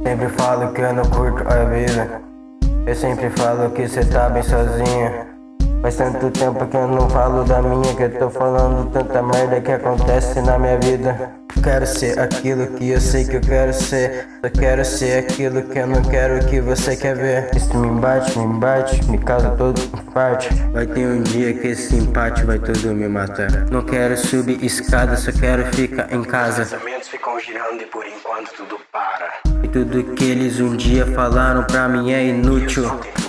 Sempre falo que eu não curto a vida. Eu sempre falo que cê tá bem sozinha. Faz tanto tempo que eu não falo da minha, que eu tô falando tanta merda que acontece na minha vida. Quero ser aquilo que eu sei que eu quero ser. Só quero ser aquilo que eu não quero que você quer ver. Isso me bate, me causa todo parte. Vai ter um dia que esse empate vai tudo me matar. Não quero subir escada, só quero ficar em casa. Os pensamentos ficam girando e por enquanto tudo para. E tudo que eles um dia falaram pra mim é inútil.